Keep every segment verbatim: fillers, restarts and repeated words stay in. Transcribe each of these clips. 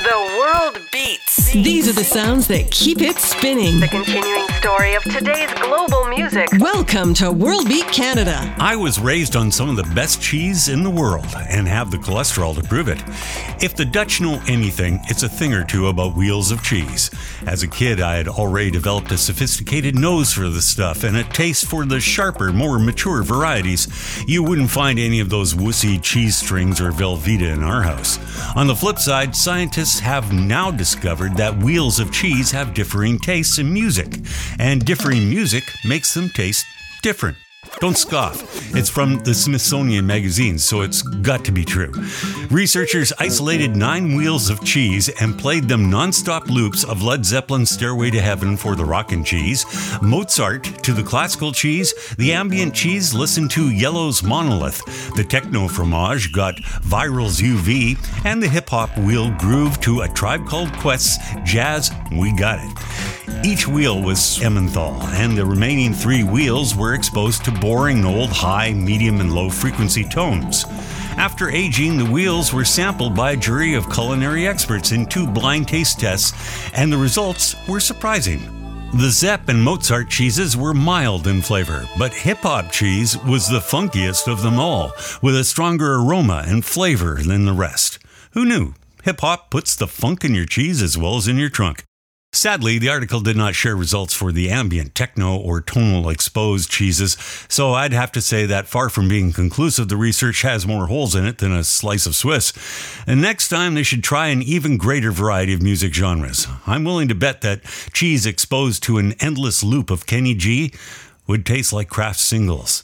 The world beats. These are the sounds that keep it spinning. The continuing story of today's global music. Welcome to World Beat Canada. I was raised on some of the best cheese in the world and have the cholesterol to prove it. If the Dutch know anything, it's a thing or two about wheels of cheese. As a kid, I had already developed a sophisticated nose for the stuff and a taste for the sharper, more mature varieties. You wouldn't find any of those wussy cheese strings or Velveeta in our house. On the flip side, scientists have now discovered that wheels of cheese have differing tastes in music, and differing music makes them taste different. Don't scoff. It's from the Smithsonian Magazine, so it's got to be true. Researchers isolated nine wheels of cheese and played them non-stop loops of Led Zeppelin's Stairway to Heaven for the Rockin' Cheese, Mozart to the classical cheese, the ambient cheese listened to Yellow's Monolith, the techno fromage got Viral's U V, and the hip-hop wheel groove to A Tribe Called Quest's Jazz We Got It. Each wheel was Emmenthal, and the remaining three wheels were exposed to boring old high, medium, and low frequency tones. After aging, the wheels were sampled by a jury of culinary experts in two blind taste tests, and the results were surprising. The Zepp and Mozart cheeses were mild in flavor, but hip-hop cheese was the funkiest of them all, with a stronger aroma and flavor than the rest. Who knew? Hip-hop puts the funk in your cheese as well as in your trunk. Sadly, the article did not share results for the ambient, techno, or tonal exposed cheeses, so I'd have to say that far from being conclusive, the research has more holes in it than a slice of Swiss. And next time, they should try an even greater variety of music genres. I'm willing to bet that cheese exposed to an endless loop of Kenny G would taste like Kraft singles.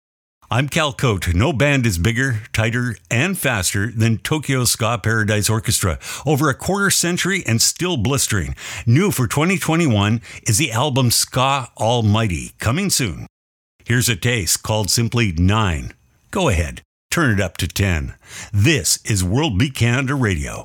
I'm Cal Cote. No band is bigger, tighter, and faster than Tokyo Ska Paradise Orchestra. Over a quarter century and still blistering. New for twenty twenty-one is the album Ska Almighty, coming soon. Here's a taste called simply Nine. Go ahead, turn it up to ten. This is World Beat Canada Radio.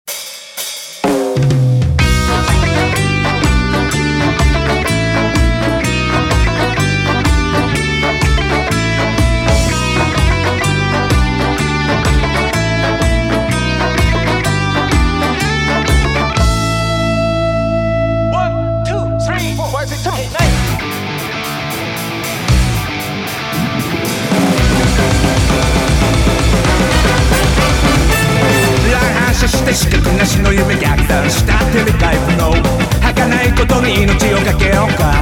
して資格なしの夢逆断したテレタイプの儚いことに命をかけようか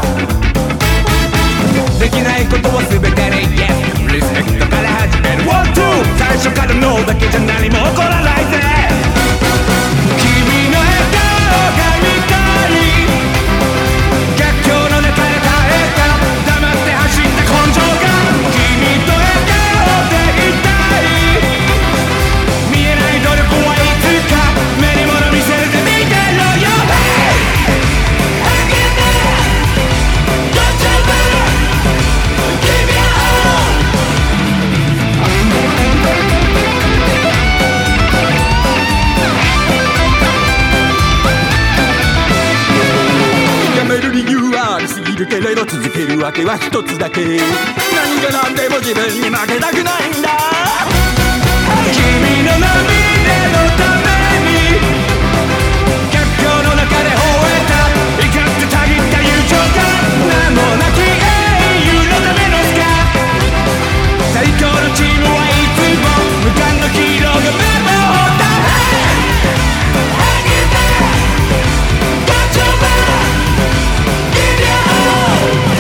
できないことは全てに Yes リスペクトから始める ワンツー 最初からノーだけじゃ何も起こらないぜ君の笑顔が見たい逆境の中で耐えた黙って走った根性が君と笑顔でいたい見えない努力はい目に物見せてみてろよ Hang in there Don't you better Give me all やめる理由はありすぎるけれど続けるわけは一つだけ何が何でも自分に負けたくないんだ君の涙のため逆境の中で吠えた怒ってたぎった友情が名もなき英雄のためのスカ最高のチームはいつも無冠のヒーローがメモをだ Hang in there Don't you better Give your all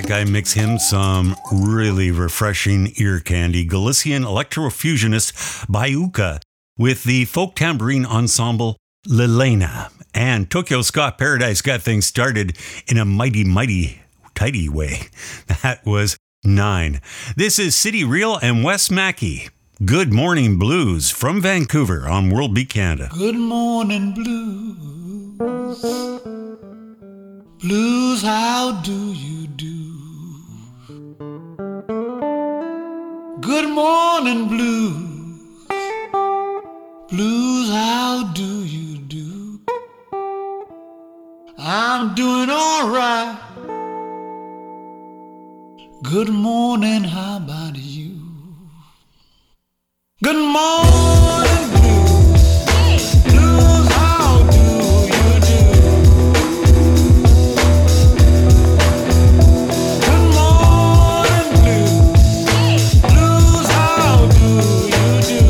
guy mix him some really refreshing ear candy. Galician electrofusionist Bayuka with the folk tambourine ensemble Lilena. And Tokyo Ska Paradise got things started in a mighty, mighty, tidy way. That was Nine. This is City Real and Wes Mackey. Good Morning Blues from Vancouver on World Beat Canada. Good morning blues. Blues, how do you do? Good morning blues. Blues, how do you do? I'm doing all right. Good morning, how about you? Good morning, blues. Blues, how do you do? Good morning, blues. Blues, how do you do?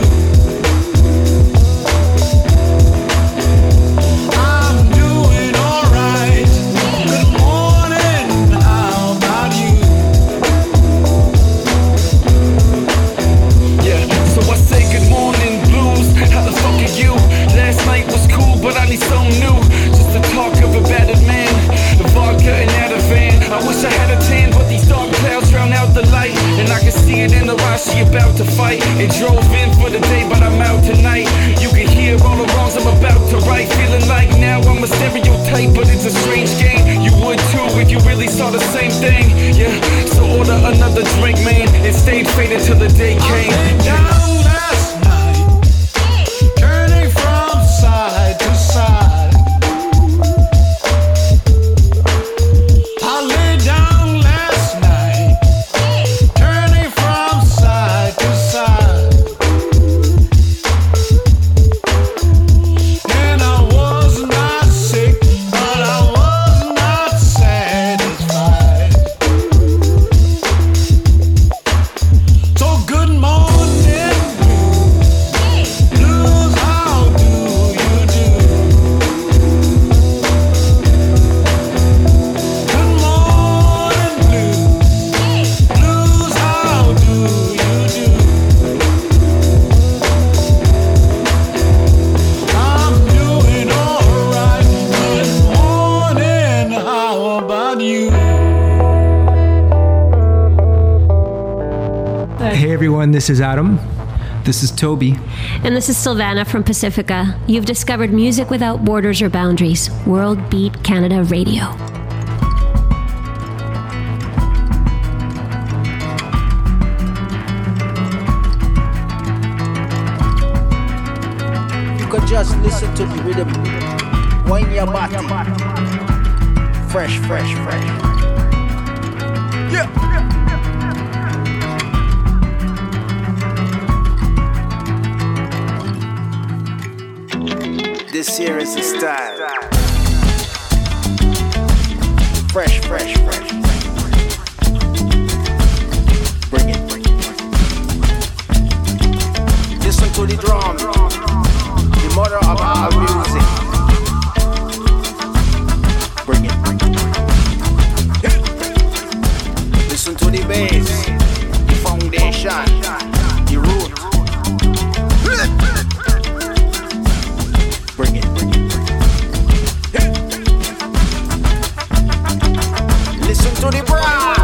I'm doing all right. Good morning, how about you? So I say good morning blues, how the fuck are you? Last night was cool, but I need something new. Just the talk of a battered man, the vodka and Ativan. I wish I had a tan, but these dark clouds drown out the light. And I can see it in the eyes, she about to fight. It drove in for the day, but I'm out tonight. You can hear all the wrongs I'm about to right. Feeling like now I'm a stereotype, but it's a strange game. You would too if you really saw the same thing. Yeah, so order another drink, man, and stayed faded till the day came. I laid down last night, turning from side to side. I laid down last night, turning from side to side. And I was not sick, but I was not satisfied. So good morning, blues, how do you do? Good morning, blues, blues, how do you do? I'm doing all right. Good morning, how about you? Hey everyone, this is Adam. This is Toby. And this is Sylvana from Pacifica. You've discovered music without borders or boundaries. World Beat Canada Radio. You could just listen to the rhythm. Wine your body. Fresh, fresh, fresh. Yeah. This here is the style. Fresh, fresh, fresh. Bring it, bring it. Listen to the drum, the mother of our music. Bring it, bring it. Listen to the bass, the foundation, the root. Bring it, bring it. Listen to the brass.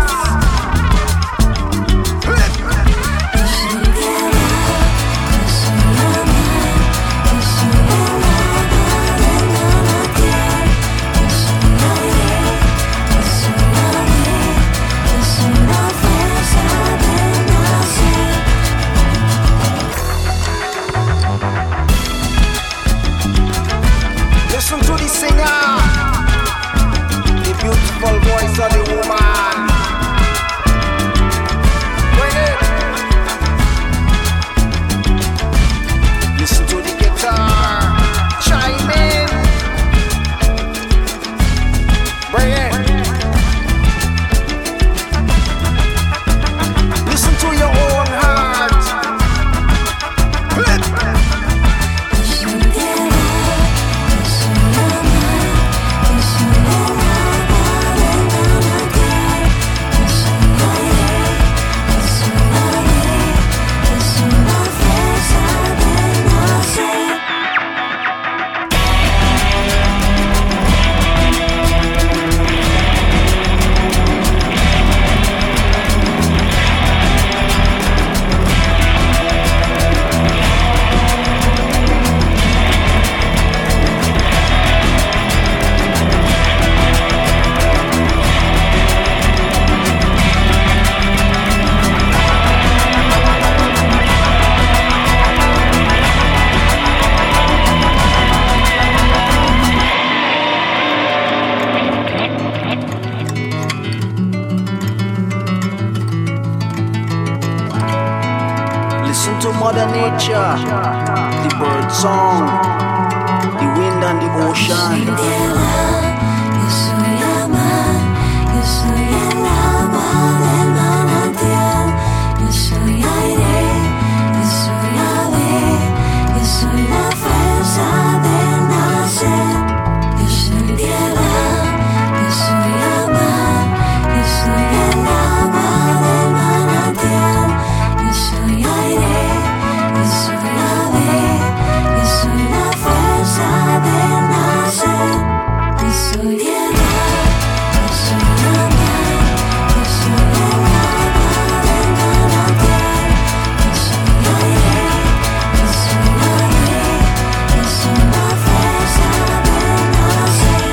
to Mother Nature, the bird song, the wind and the ocean. Yo soy amar, yo soy el agua del manantial, yo soy aire, yo soy ave, yo soy la fuerza del nacer, yo soy tierra, yo soy amar, yo soy el agua del manantial, yo soy aire, yo soy ave, yo soy la fuerza del nacer, yo soy tierra, yo soy amar, yo soy el agua del manantial, yo soy aire, yo soy ave, yo soy la fuerza del nacer.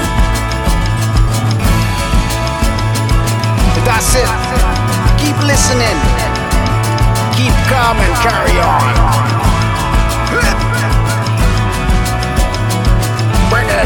That's it. Keep listening. Keep calm and carry on. Bring it.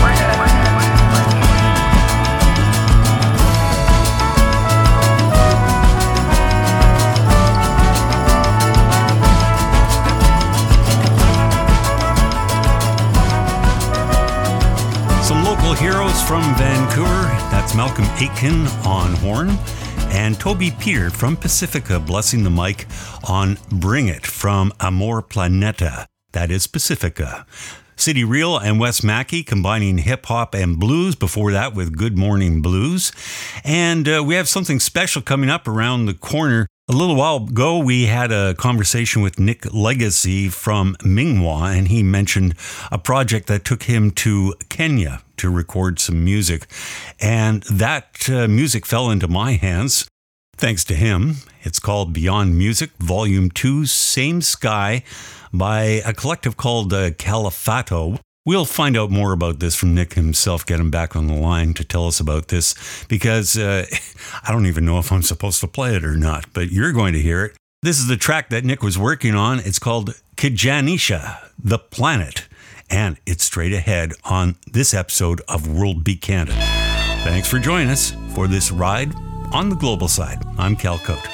Some local heroes from Vancouver. That's Malcolm Aitken on horn, and Toby Peter from Pacifica blessing the mic on Bring It from Amor Planeta. That is Pacifica. City Real and Wes Mackey combining hip-hop and blues, before that with Good Morning Blues. And uh, we have something special coming up around the corner. A little while ago, we had a conversation with Nick Legacy from Minghua, and he mentioned a project that took him to Kenya to record some music. And that uh, music fell into my hands, thanks to him. It's called Beyond Music, Volume two, Same Sky, by a collective called uh, Califato. We'll find out more about this from Nick himself, get him back on the line to tell us about this, because uh, I don't even know if I'm supposed to play it or not, but you're going to hear it. This is the track that Nick was working on. It's called Kijanisha, The Planet, and it's straight ahead on this episode of World Beat Canada. Thanks for joining us for this ride on the global side. I'm Cal Cote.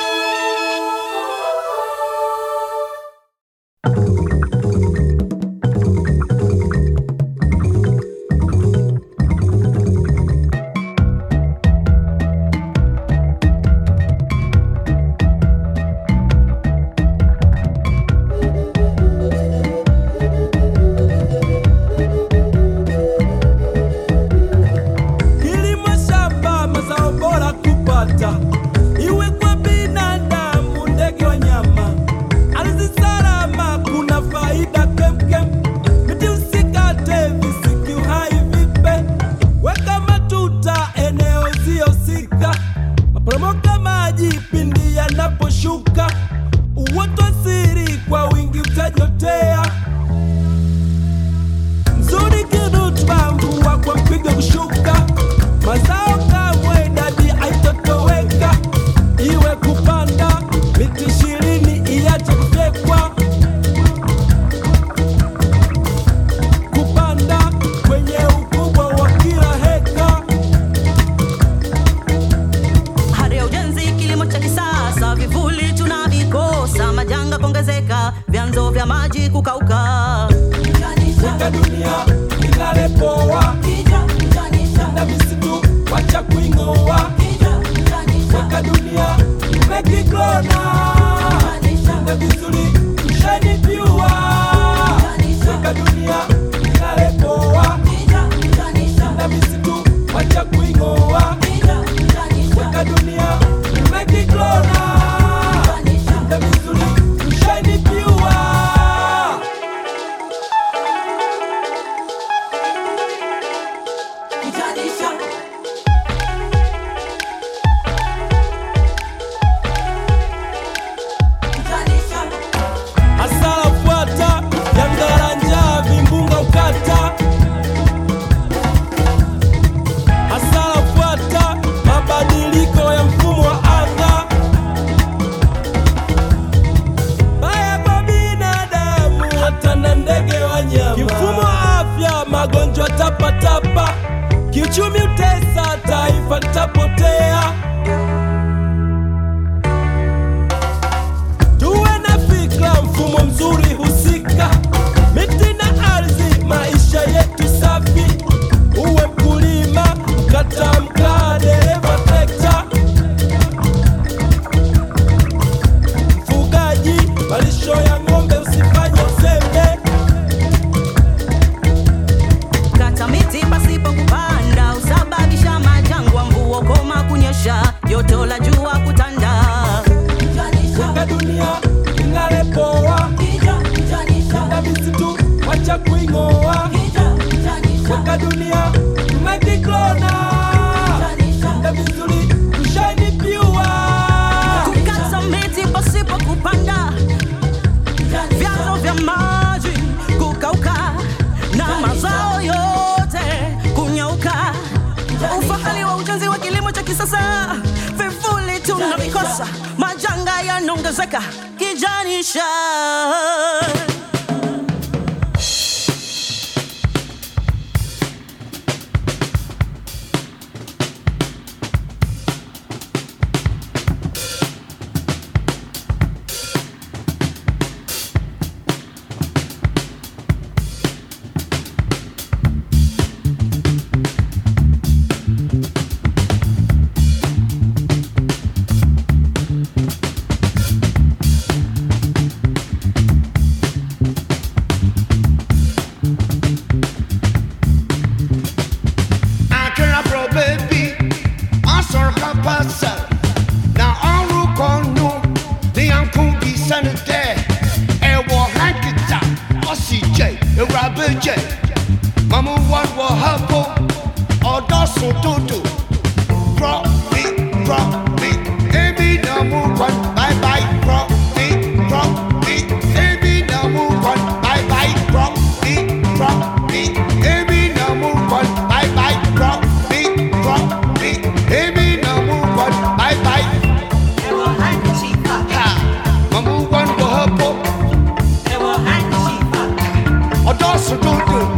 Kilimo shamba, mazao bora kupata, iwe kwa binadamu, ndege, wanyama. Ardhi salama, kuna faida kemkem. Miti usikate, visiki uhai vipe. Weka matuta, eneo zihusika. Maporomoka maji pindi yanaposhuka. Uoto asili kwa wingi utajotea. Nzuri kirutuba, mvua kwa mpigo kushuka. Mazao kamwe idadi haitotoweka. Iwe kupanda miti ishirini iache kufyekwa. Kupanda kwenye ukubwa wa kila heka. Hali ya ujenzi, kilimo cha kisasa, vivuli tunavikosa, majanga kuongezeka, vyanzo vya maji kukauka. Weka dunia ilale poa, na misitu wacha kuing'oa. Weka dunia imekiklona, na vizuri shine pure. Weka dunia ilale poa, na misitu wacha kuing'oa. Weka dunia imekiklona, na vizuri shine pure. Kijanisha, kukosa, majanga yanaongezeka kijanisha. Mama what will happen? Or does so to do? Drop me, drop me, baby, no move on, bye bye, drop me, drop me, baby, no move on, bye bye, drop me, drop me, baby, no move on, bye bye, drop me, drop me, baby, no move on, bye bye. Mama what will happen? Or does so to do?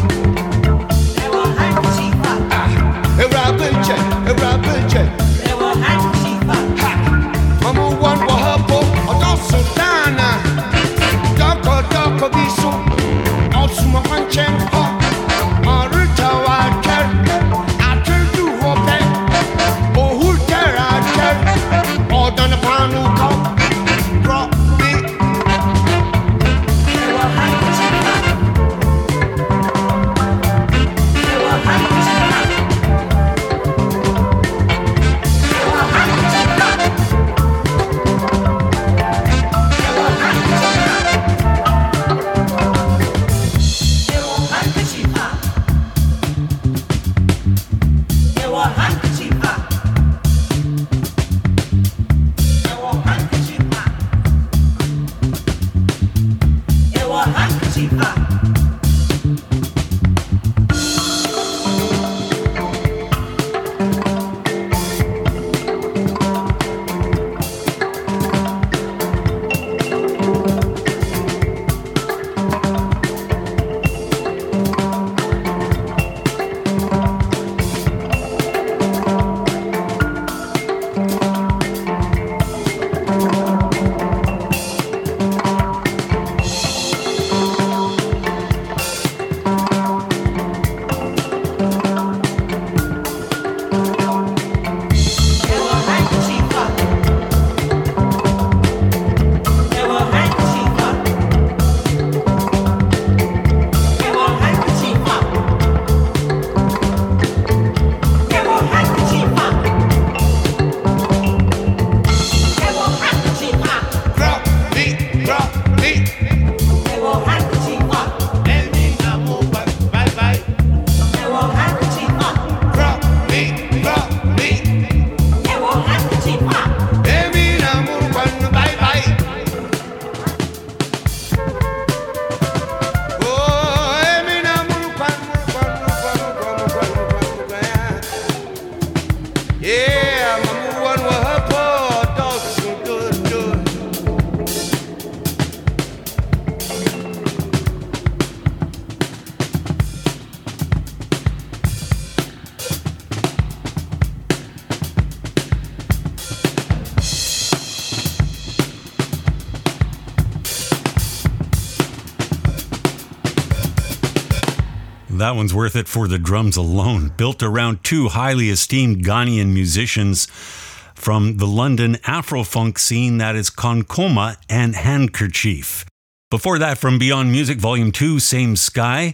That one's worth it for the drums alone. Built around two highly esteemed Ghanaian musicians from the London Afro-funk scene, that is Konkoma and Handkerchief. Before that, from Beyond Music Volume two, Same Sky,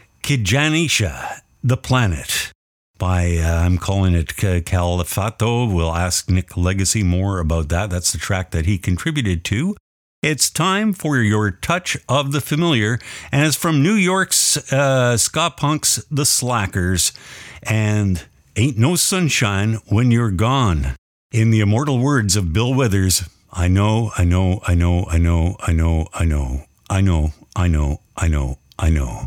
Kijanisha, The Planet. By, uh, I'm calling it Califato. We'll ask Nick Legacy more about that. That's the track that he contributed to. It's time for your touch of the familiar, and it's from New York's uh, ska punks, The Slackers, and Ain't No Sunshine When You're Gone. In the immortal words of Bill Withers, I know, I know, I know, I know, I know, I know, I know, I know, I know, I know.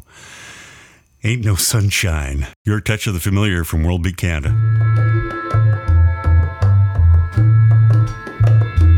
Ain't No Sunshine. Your touch of the familiar from World Beat Canada.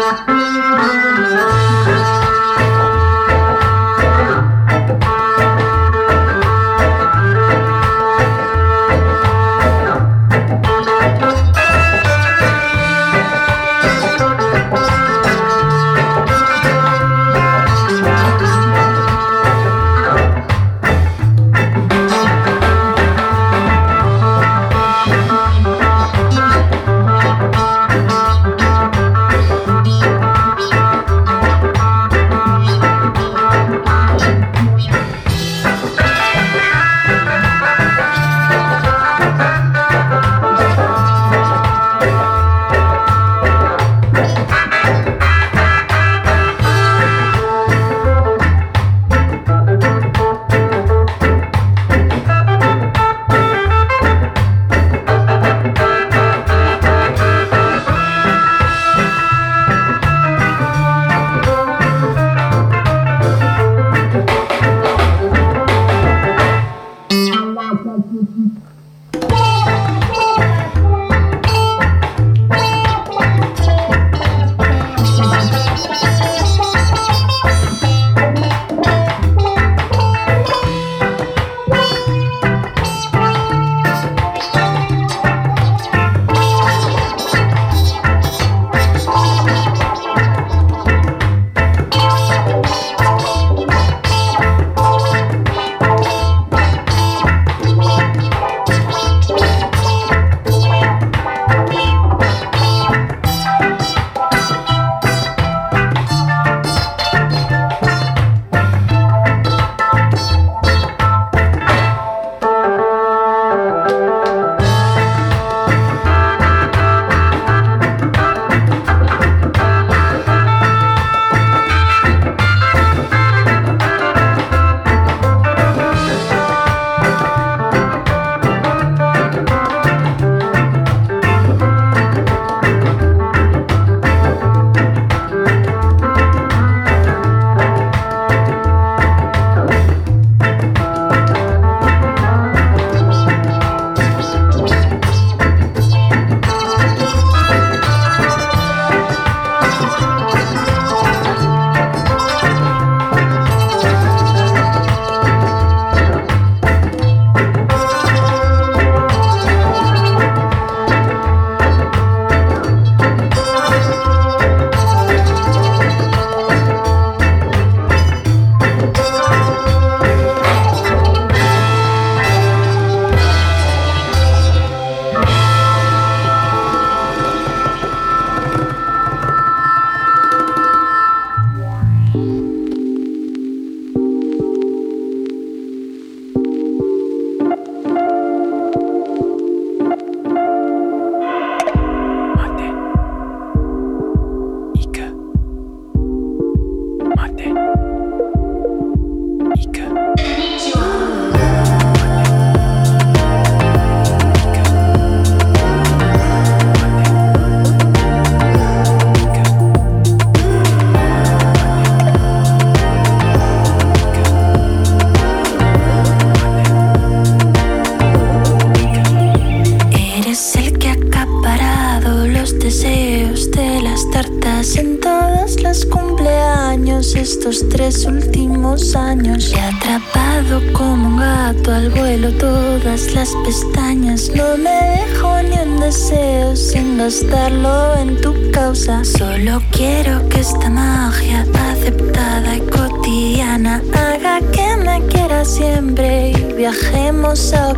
estos tres últimos años. He atrapado como un gato al vuelo todas las pestañas. No me dejo ni un deseo sin gastarlo en tu causa. Solo quiero que esta magia aceptada y cotidiana haga que me quiera siempre y viajemos a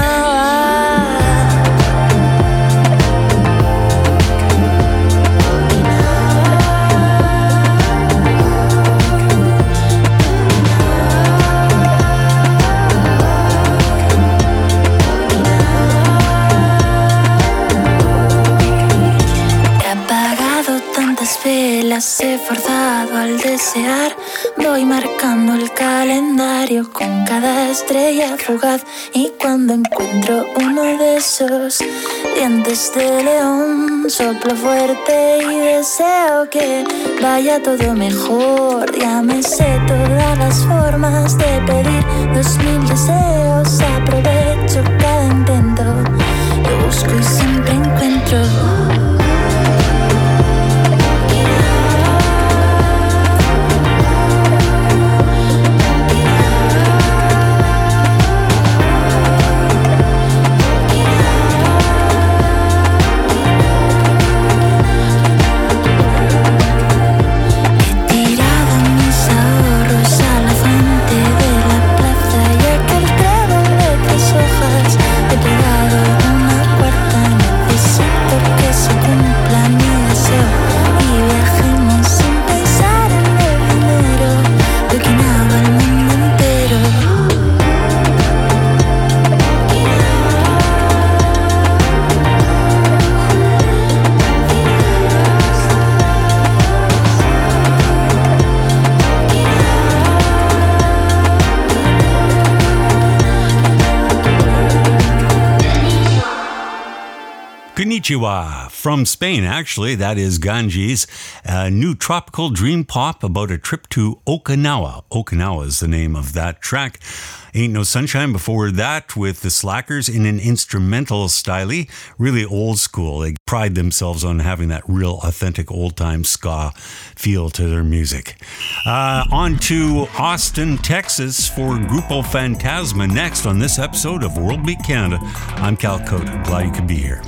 Okinawa. Velas he forzado al desear. Voy marcando el calendario con cada estrella fugaz. Y cuando encuentro uno de esos dientes de león, soplo fuerte y deseo que vaya todo mejor. Ya me sé todas las formas de pedir dos mil deseos. Aprovecho cada intento, yo busco y siempre encuentro. Konnichiwa from Spain, actually. That is Ganges, a new tropical dream pop about a trip to Okinawa. Okinawa is the name of that track. Ain't No Sunshine before that with the Slackers in an instrumental style, really old school. They pride themselves on having that real authentic old-time ska feel to their music. Uh, on to Austin, Texas for Grupo Fantasma next on this episode of World Beat Canada. I'm Cal Cota. Glad you could be here.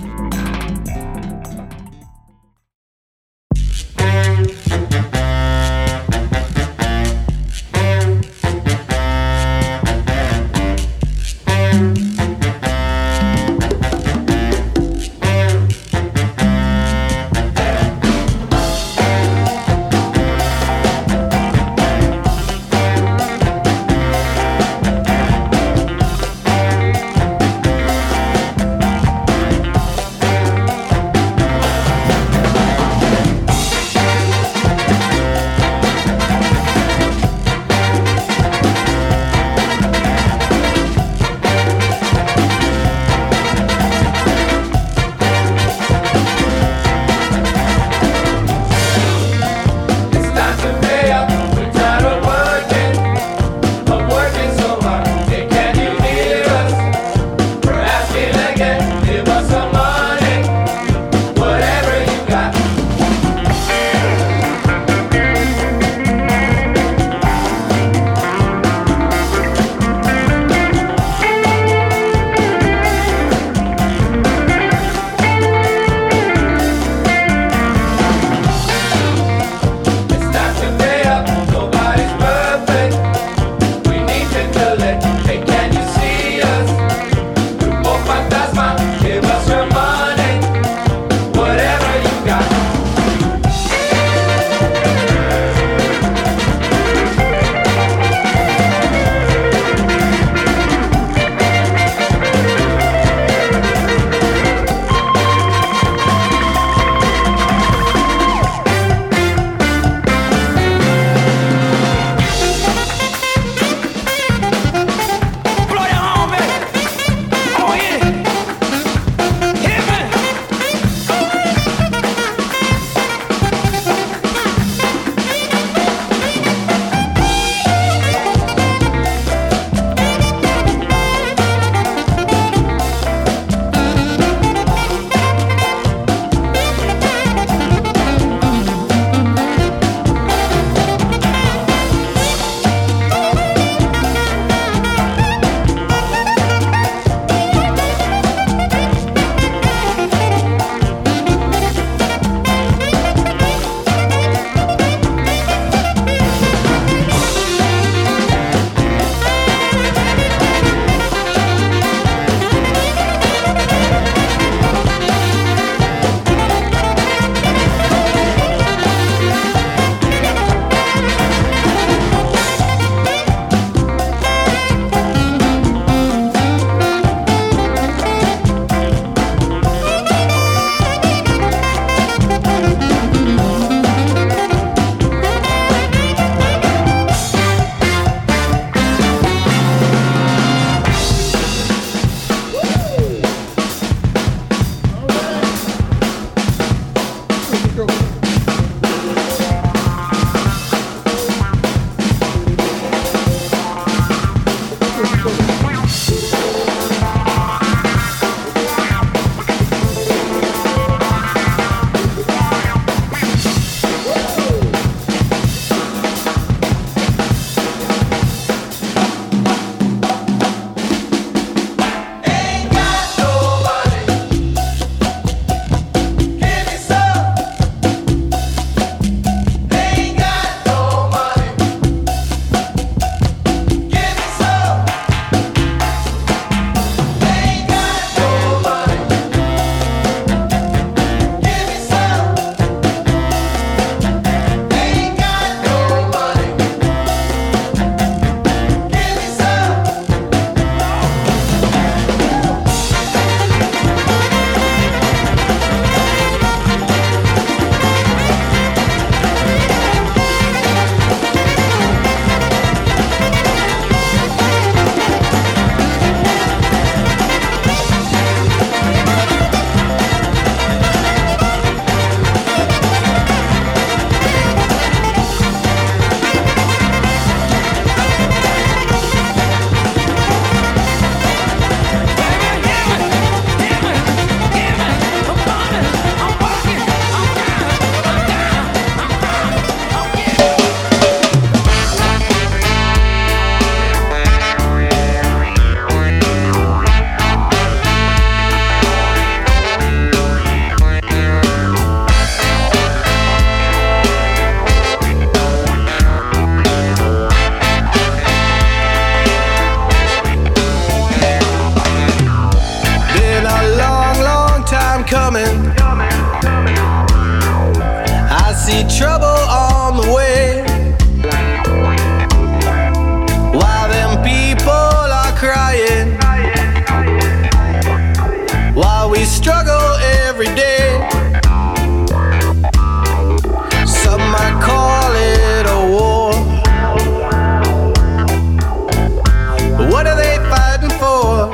see trouble on the way, while them people are crying, while we struggle every day. Some might call it a war, but what are they fighting for?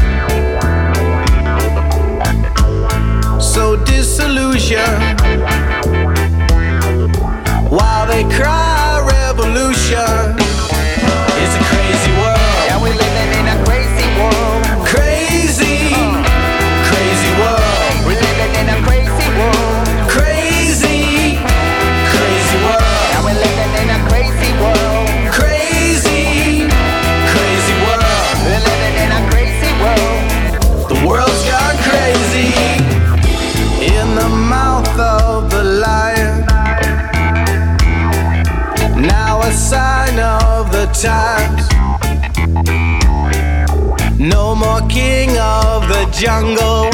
So disillusion, while they cry revolution. It's a crazy world. Yeah, we're living in a crazy world. Crazy, uh, crazy world. We're living in a crazy world. Crazy, crazy world. Yeah, we're living in a crazy world. Crazy, crazy world. We're living in a crazy world. The world's gone crazy. In the mouth of the lion, now a sign of the times. No more king of the jungle.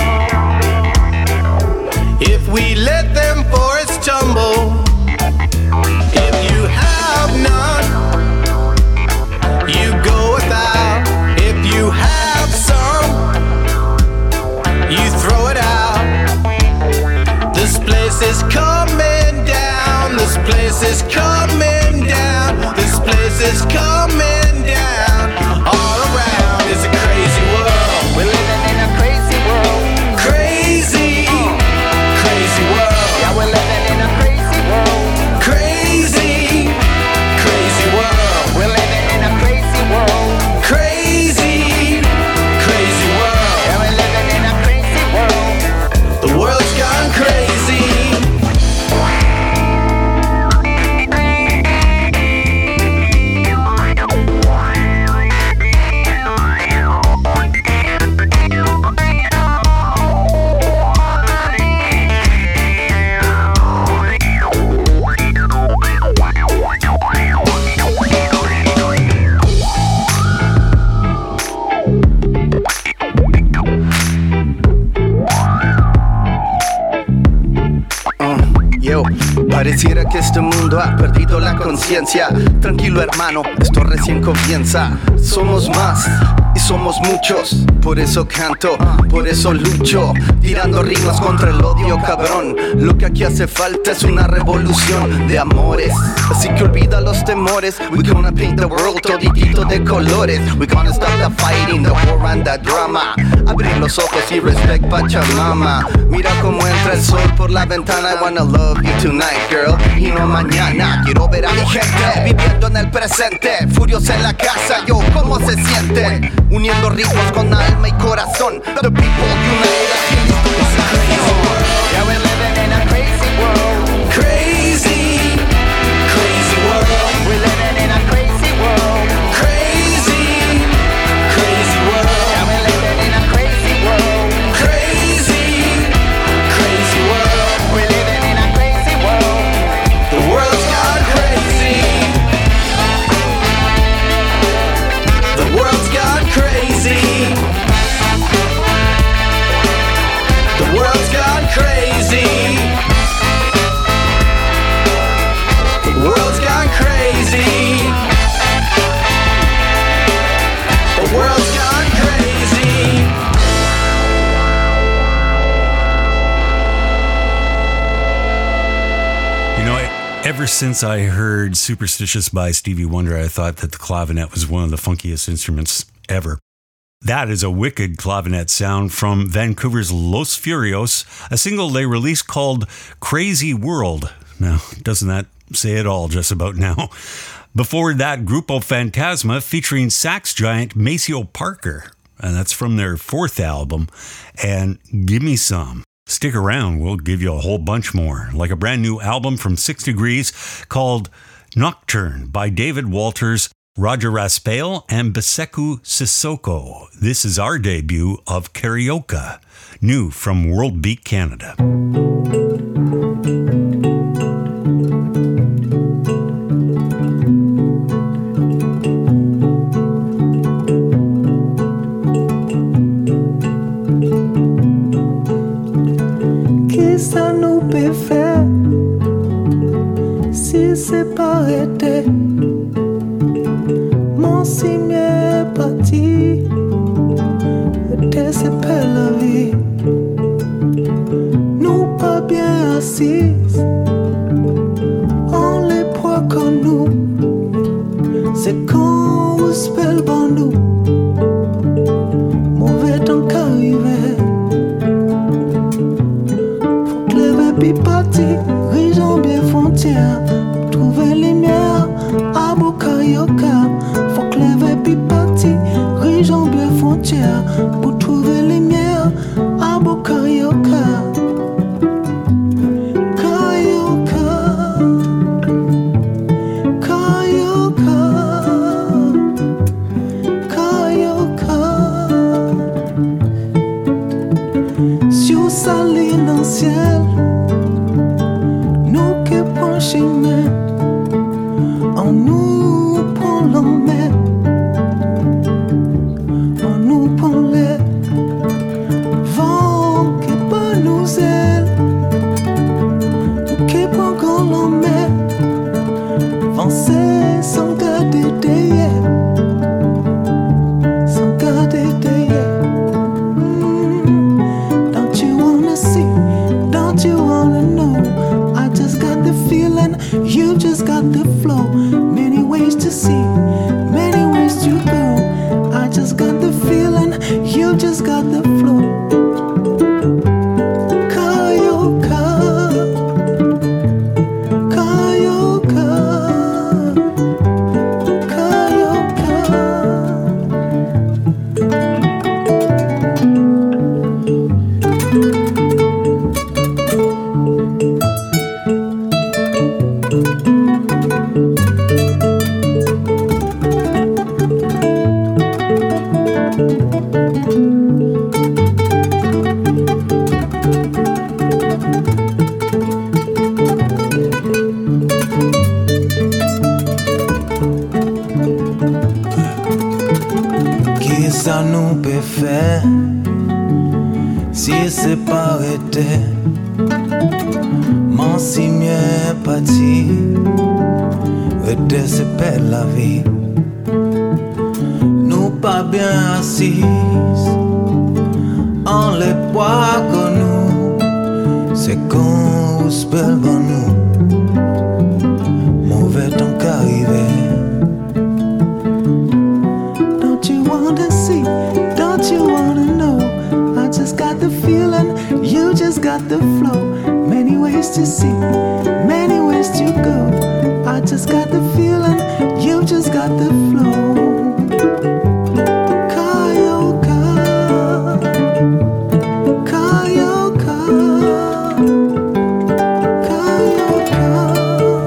If we let them forests tumble, if you have none, you go without. If you have some, you throw it out. This place is coming down. This place is coming down. This place is coming down. All around is a crazy world. We're living in a crazy world. Crazy, crazy world. Yeah, we're living in a crazy world. Crazy, crazy world. We're living in a crazy world. Crazy, crazy world. Yeah, we're living in a crazy world. The world's gone crazy. Yo, pareciera que este mundo ha perdido la conciencia. Tranquilo hermano, esto recién comienza. Somos más y somos muchos, por eso canto, por eso lucho, tirando rimas contra el odio cabrón. Lo que aquí hace falta es una revolución de amores, así que olvida los temores. We gonna paint the world toditito de colores. We gonna stop the fighting, the war and the drama. Abrir los ojos y respect Pachamama. Mira cómo entra el sol por la ventana. I wanna love you tonight, girl, y no mañana. Quiero ver a mi gente viviendo en el presente, furios en la casa. Yo, ¿cómo se sienten? Uniendo ritmos con alma y corazón. The people united. Yeah, we're living in a crazy world. Crazy, crazy world. We're living in a crazy world. Crazy, crazy world. Yeah, we're living in a crazy world. Crazy, crazy world. We're living in a crazy world. The world's gone crazy. The world's gone crazy. The world's gone crazy. The world's gone crazy. The world's gone crazy. You know, ever since I heard Superstitious by Stevie Wonder, I thought that the clavinet was one of the funkiest instruments ever. That is a wicked clavinet sound from Vancouver's Los Furios, a single they released called Crazy World. Now, doesn't that say it all just about now? Before that, Grupo Fantasma featuring sax giant Maceo Parker, and that's from their fourth album, and Gimme Some. Stick around, we'll give you a whole bunch more, like a brand new album from Six Degrees called Nocturne by David Walters, Roger Raspail, and Biseku Sissoko. This is our debut of Karaoke, new from World Beat Canada. Que esta nube fé c'est pas été, mon signe est parti, était c'est pas la vie, nous pas bien assises, on les poids comme nous, c'est quand on spell bon nous, mauvais temps qu'arriver, faut que les bébés partis, rigeons bien frontières. Trouver lumière à Bokayoka. Faut que les vêpes partis, riches en bleu frontière. Pour trouver lumière à Bokayoka. Kayoka. Kayoka. Kayoka. Sur sa ligne dans le ciel, nous qui prenons chemin. On nous prend l'emmène, on nous prend les vents qui pas nous ailes, nous qui prend quand l'emmène, avancer sans garder derrière, sans garder derrière. Mm. Don't you wanna see, don't you wanna know, I just got the feeling, you just got the flow. Many ways to see, many ways to go. I just got the feeling, you just got the flow. Kayoka, Kayoka, qui ça nous peut faire si c'est pas arrêté? Mon signe est parti, arrêté c'est pas la vie. Nous pas bien assises, on les poids que nous, c'est qu'on spell bon nous, mauvais temps qu'arriver. Don't you wanna see, don't you wanna know, I just got the feeling, you just got the flow. Many ways to see, many ways to go. I just got the feeling, you just got the flow. Kayoka, Kayoka, Kayoka.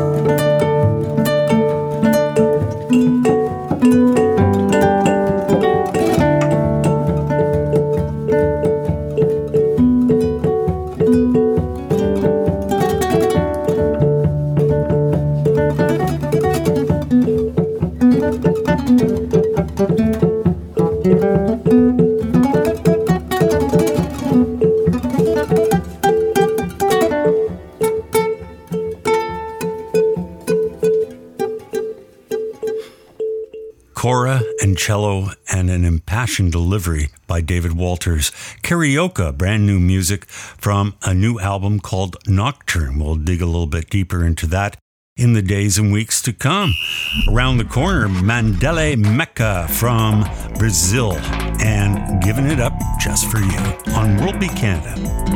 Cora and cello and an impassioned delivery by David Walters. Karaoke, brand new music from a new album called Nocturne. We'll dig a little bit deeper into that in the days and weeks to come. Around the corner, Mandele Mecca from Brazil, and giving it up just for you on World Beat Canada.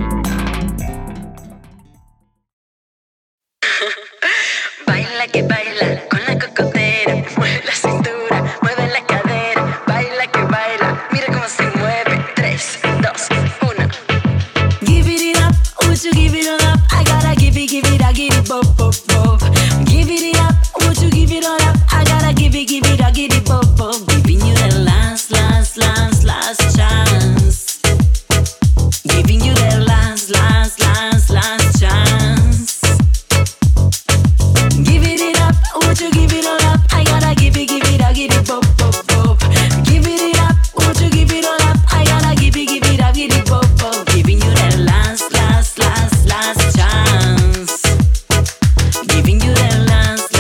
Baila que baila con la cocotera, mueve la cintura, mueve la cadera, baila que baila, mira cómo se mueve, tres, dos, uno. Give it up, would you give it all up? I gotta give it, give it, I give it, bop, bop, bop. Give it up, would you give it all up? I gotta give it, give it, I give it, bop, bop. Giving you the last, last, last, last chance. Giving you the last, last, last, last chance. Give it up, would you give it all up? I gotta give it, give it, I give it, pop, pop, pop. Give it up, would you give it all up? I gotta give it, give it, I give it, pop, pop. Giving you the last, last, last, last chance. Giving you the last,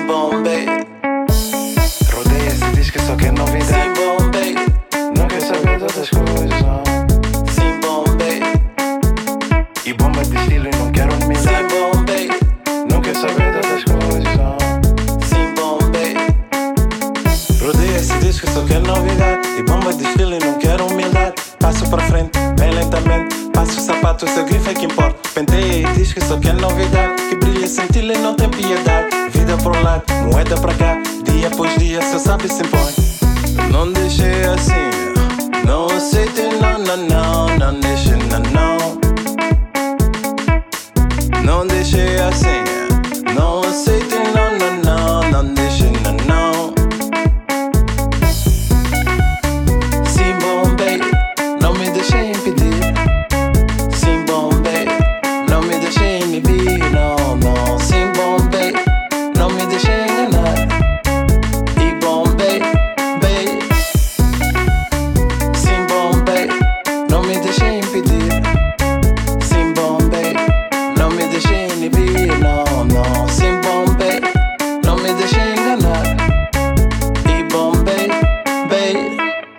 Sim Bombay. Rodeia-se, diz que só quer novidade. Sim Bombay. Não quer saber de outras coisas, não. Sim Bombay. E bomba de estilo e não quer humildade. Sim Bombay. Não quer saber de outras coisas, não. Sim Bombay. Rodeia-se, diz que só quer novidade. E bomba de estilo e não quer humildade. Passo pra frente, bem lentamente. Passo o sapato, seu grifo é que importa. Penteia e diz que só quer novidade. Que brilha sem tilo e não tem piedade. Vida pro lado, moeda pra cá. Dia após dia, seu sabe se impõe. Não deixei assim. Não aceite, não, não, não. Não deixe, não, não. Não deixei assim. Não aceite, não, não, não. Não deixe, não, não. Sim, Bombay. Não me deixei impedir. Sim, Bombay. Não me deixei inibir. Não, não. Sim, Bombay. Não me deixei enganar. E Bombay, Bay. Sim, Bombay. Não me deixei impedir. Sim, Bombay. Não me deixei inibir. Não, não. Sim, Bombay. Não me deixei enganar. E Bombay, Bay.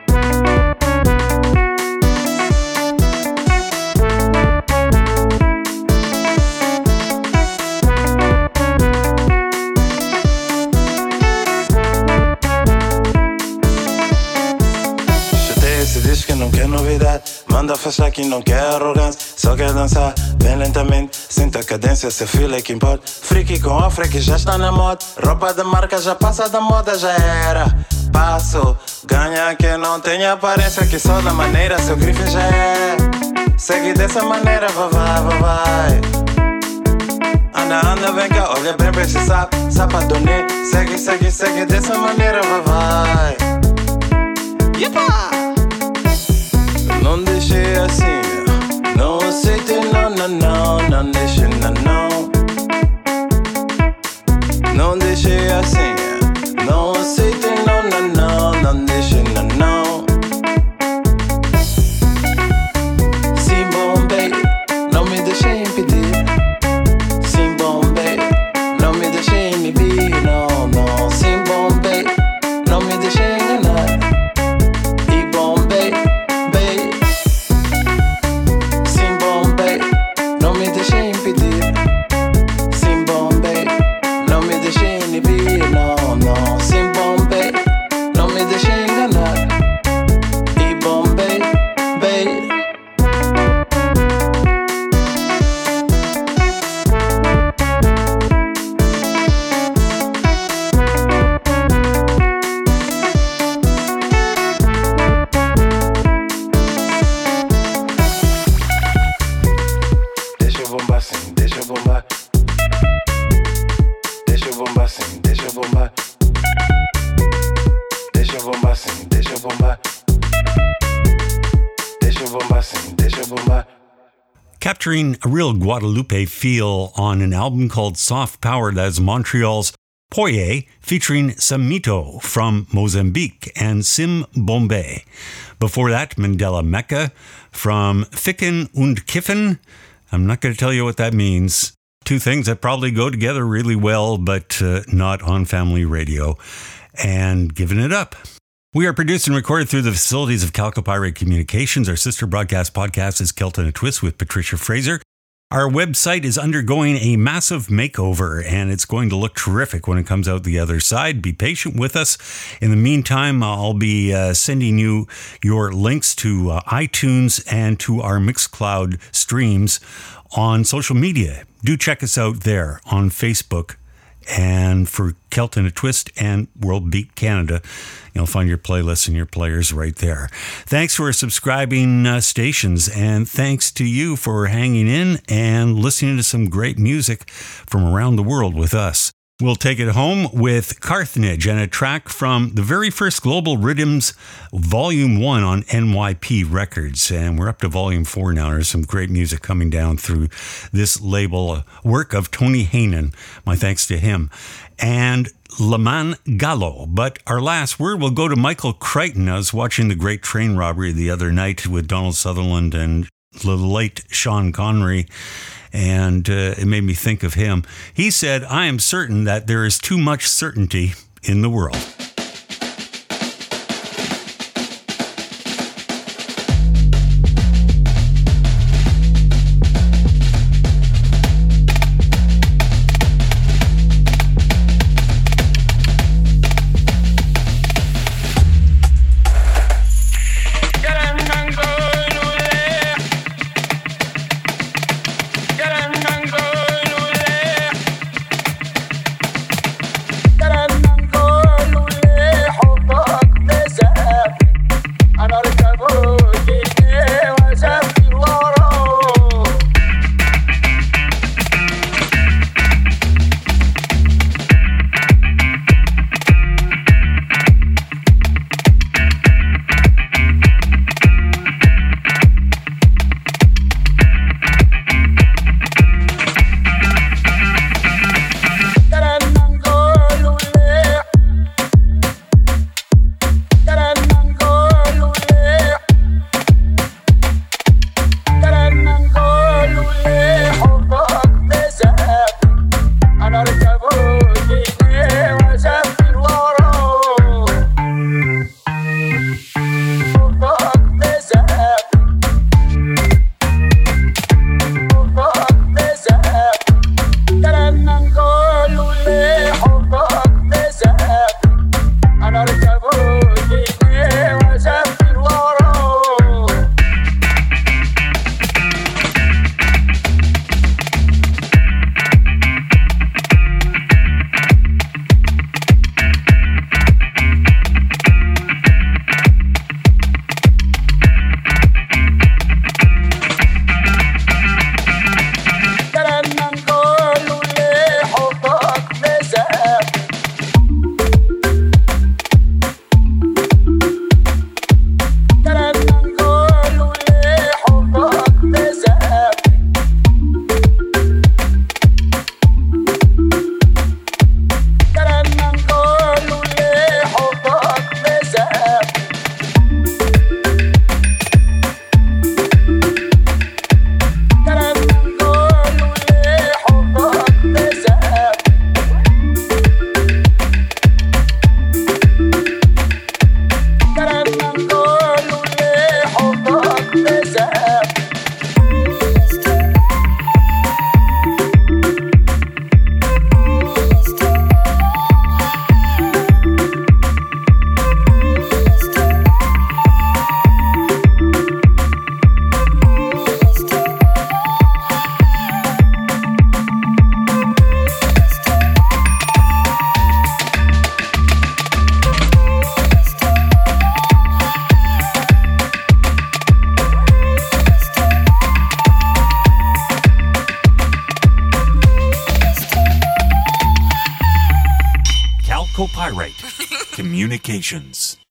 Chateia-se, diz que não quer novidade. Manda fechar que não quer arrogância. Só quer dançar bem lentamente. Sinta a cadência, seu filho é que importa. Freaky com afro que já está na moda. Roupa de marca já passa da moda, já era. Passo, ganha que não tem aparência. Que só da maneira, seu grife já é. Segue dessa maneira, vai, vai, vai, vai. Anda, anda, vem cá, olha bem pra esse sapo. Sapadone, segue, segue, segue dessa maneira, vai, vai. Yepa! Não deixei assim. Não aceite, não, não, não. Não deixe, não, não. Não deixei assim. Não aceite, não, não, não. Não deixe, não, não. Sim, Bombay. Não me deixei impedir. Sim, Bombay. Não me deixei inibir. Não, não. Sim, Bombay. Não me deixei enganar. E Bombay, Bay. Sim, Bombay. Não me deixei impedir. Sim, Bombay. Não me deixei inibir. Não, não. Sim, Bombay. Não me deixei enganar. E Bombay, Bay. Deixa eu bombar sim, deixa eu bombar. Deixa eu bombar sim, deixa eu bombar. Deixa eu bombar sim, deixa eu bombar. Deixa eu bombar sim, deixa eu bombar. Capturing a real Guadalupe feel on an album called Soft Power, that's Montreal's Poye, featuring Samito from Mozambique and Sim Bombay. Before that, Mandela Mecca from Ficken und Kiffen. I'm not going to tell you what that means. Two things that probably go together really well, but uh, not on family radio. And Giving It Up. We are produced and recorded through the facilities of Calcopyrate Communications. Our sister broadcast podcast is Kelton a Twist with Patricia Fraser. Our website is undergoing a massive makeover, and it's going to look terrific when it comes out the other side. Be patient with us. In the meantime, I'll be uh, sending you your links to uh, iTunes and to our Mixcloud streams on social media. Do check us out there on Facebook. And for Kelton a Twist and World Beat Canada, you'll find your playlists and your players right there. Thanks for subscribing uh, stations, and thanks to you for hanging in and listening to some great music from around the world with us. We'll take it home with Carthage and a track from the very first Global Rhythms Volume one on N Y P Records. And we're up to Volume four now. There's some great music coming down through this label, a work of Tony Hainan. My thanks to him. And Laman Gallo. But our last word will go to Michael Crichton. I was watching The Great Train Robbery the other night with Donald Sutherland and the late Sean Connery. and uh, it made me think of him. He said, "I am certain that there is too much certainty in the world." Copyright Communications.